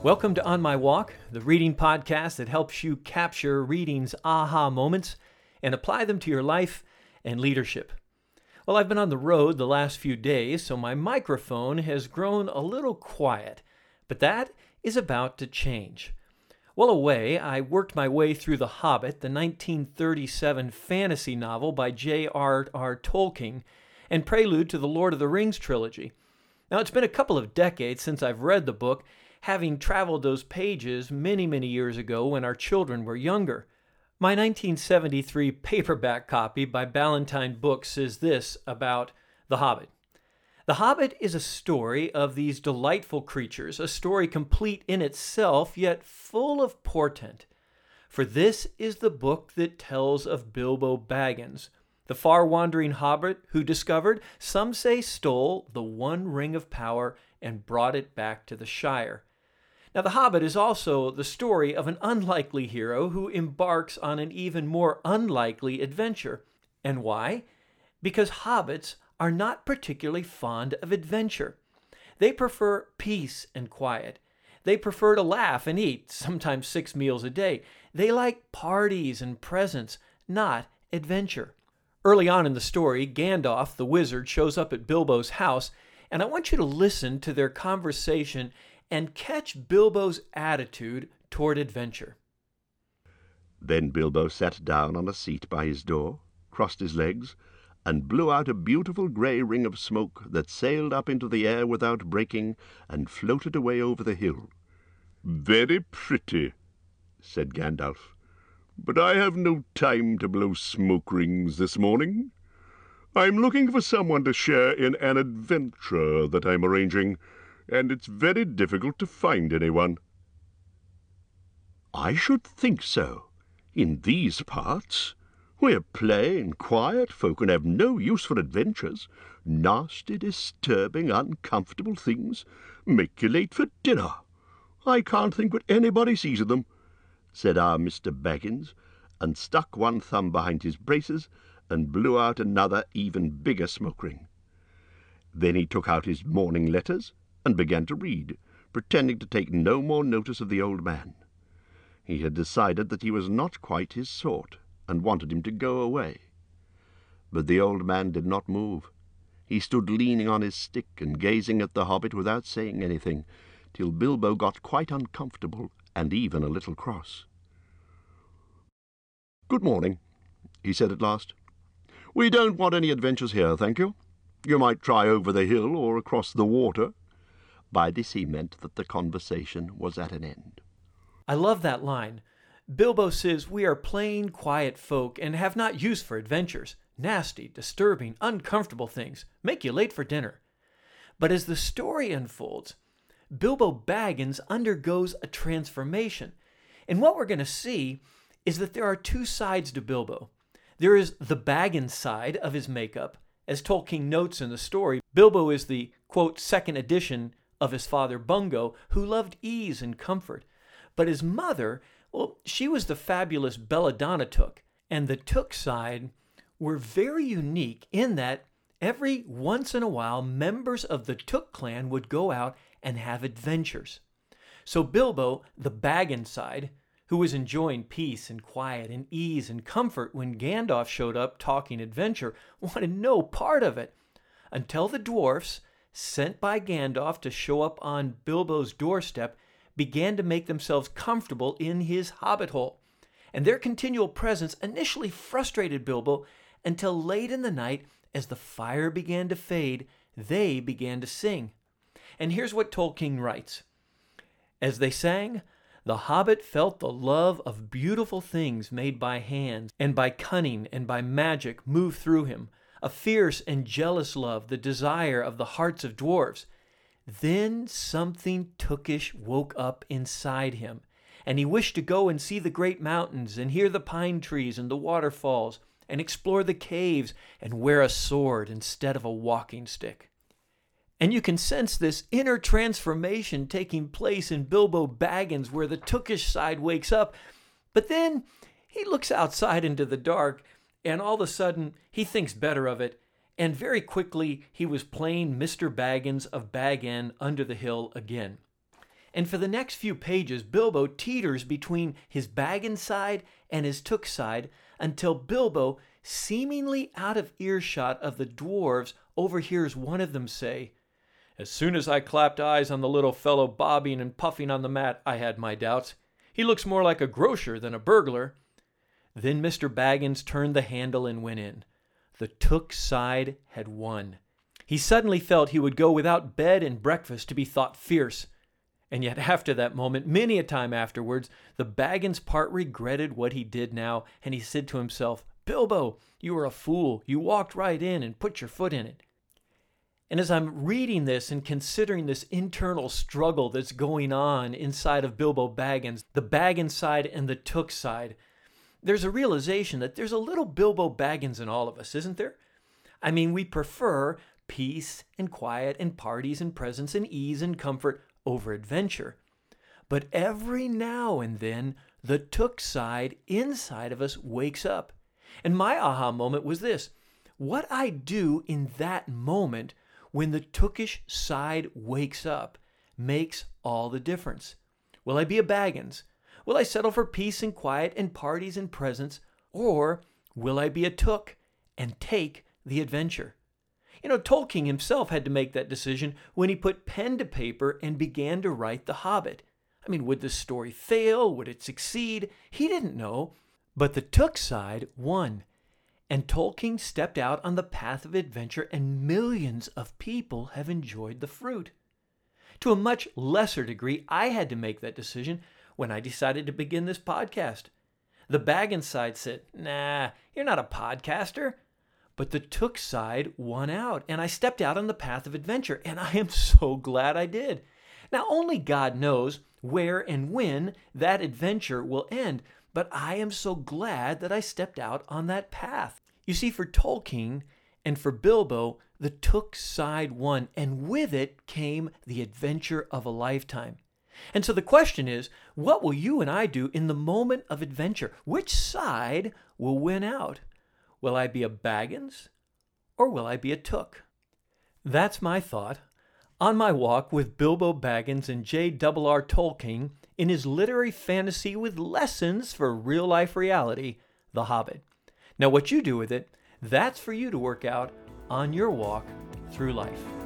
Welcome to On My Walk, the reading podcast that helps you capture reading's aha moments and apply them to your life and leadership. Well, I've been on the road the last few days, so my microphone has grown a little quiet, but that is about to change. While away, I worked my way through The Hobbit, the 1937 fantasy novel by J.R.R. Tolkien, and prelude to the Lord of the Rings trilogy. Now, it's been a couple of decades since I've read the book, having traveled those pages many years ago when our children were younger. My 1973 paperback copy by Ballantine Books says this about The Hobbit. The Hobbit is a story of these delightful creatures, a story complete in itself, yet full of portent. For this is the book that tells of Bilbo Baggins, the far-wandering hobbit who discovered, some say stole, the one ring of power and brought it back to the Shire. Now, The Hobbit is also the story of an unlikely hero who embarks on an even more unlikely adventure. And why? Because hobbits are not particularly fond of adventure. They prefer peace and quiet. They prefer to laugh and eat, sometimes 6 meals a day. They like parties and presents, not adventure. Early on in the story, Gandalf, the wizard, shows up at Bilbo's house, and I want you to listen to their conversation and catch Bilbo's attitude toward adventure. Then Bilbo sat down on a seat by his door, crossed his legs, and blew out a beautiful grey ring of smoke that sailed up into the air without breaking and floated away over the hill. "Very pretty," said Gandalf, "but I have no time to blow smoke rings this morning. I'm looking for someone to share in an adventure that I'm arranging, and it's very difficult to find anyone." "I should think so. In these parts, we're plain, quiet folk and have no use for adventures. Nasty, disturbing, uncomfortable things make you late for dinner. I can't think what anybody sees of them," said our Mr. Baggins, and stuck one thumb behind his braces and blew out another even bigger smoke ring. Then he took out his morning letters and began to read, pretending to take no more notice of the old man. He had decided that he was not quite his sort, and wanted him to go away. But the old man did not move. He stood leaning on his stick and gazing at the hobbit without saying anything, till Bilbo got quite uncomfortable and even a little cross. "Good morning," he said at last. "We don't want any adventures here, thank you. You might try over the hill or across the water." By this he meant that the conversation was at an end. I love that line. Bilbo says we are plain, quiet folk and have not use for adventures. Nasty, disturbing, uncomfortable things make you late for dinner. But as the story unfolds, Bilbo Baggins undergoes a transformation. And what we're going to see is that there are two sides to Bilbo. There is the Baggins side of his makeup. As Tolkien notes in the story, Bilbo is the, quote, second edition of his father Bungo, who loved ease and comfort. But his mother, well, she was the fabulous Belladonna Took, and the Took side were very unique in that every once in a while members of the Took clan would go out and have adventures. So Bilbo, the Baggins side, who was enjoying peace and quiet and ease and comfort when Gandalf showed up talking adventure, wanted no part of it, until the dwarfs, sent by Gandalf to show up on Bilbo's doorstep, began to make themselves comfortable in his hobbit hole. And their continual presence initially frustrated Bilbo until late in the night, as the fire began to fade, they began to sing. And here's what Tolkien writes. As they sang, the hobbit felt the love of beautiful things made by hands, and by cunning and by magic move through him, a fierce and jealous love, the desire of the hearts of dwarves. Then something Tookish woke up inside him, and he wished to go and see the great mountains, and hear the pine trees and the waterfalls, and explore the caves, and wear a sword instead of a walking stick. And you can sense this inner transformation taking place in Bilbo Baggins, where the Tookish side wakes up, but then he looks outside into the dark, and all of a sudden he thinks better of it, and very quickly he was playing Mr. Baggins of Bag End under the hill again. And for the next few pages, Bilbo teeters between his Baggins side and his Took side until Bilbo, seemingly out of earshot of the dwarves, overhears one of them say, "As soon as I clapped eyes on the little fellow bobbing and puffing on the mat, I had my doubts. He looks more like a grocer than a burglar." Then Mr. Baggins turned the handle and went in. The Took side had won. He suddenly felt he would go without bed and breakfast to be thought fierce. And yet after that moment, many a time afterwards, the Baggins part regretted what he did now, and he said to himself, "Bilbo, you were a fool. You walked right in and put your foot in it." And as I'm reading this and considering this internal struggle that's going on inside of Bilbo Baggins, the Baggins side and the Took side, there's a realization that there's a little Bilbo Baggins in all of us, isn't there? I mean, we prefer peace and quiet and parties and presents and ease and comfort over adventure. But every now and then, the Took side inside of us wakes up. And my aha moment was this: what I do in that moment when the Tookish side wakes up makes all the difference. Will I be a Baggins? Will I settle for peace and quiet and parties and presents? Or will I be a Took and take the adventure? You know, Tolkien himself had to make that decision when he put pen to paper and began to write The Hobbit. I mean, would the story fail? Would it succeed? He didn't know. But the Took side won. And Tolkien stepped out on the path of adventure, and millions of people have enjoyed the fruit. To a much lesser degree, I had to make that decision when I decided to begin this podcast. The Baggins side said, "Nah, you're not a podcaster." But the Took side won out, and I stepped out on the path of adventure, and I am so glad I did. Now, only God knows where and when that adventure will end, but I am so glad that I stepped out on that path. You see, for Tolkien and for Bilbo, the Took side won, and with it came the adventure of a lifetime. And so the question is, what will you and I do in the moment of adventure? Which side will win out? Will I be a Baggins or will I be a Took? That's my thought on my walk with Bilbo Baggins and J.R.R. Tolkien in his literary fantasy with lessons for real-life reality, The Hobbit. Now, what you do with it, that's for you to work out on your walk through life.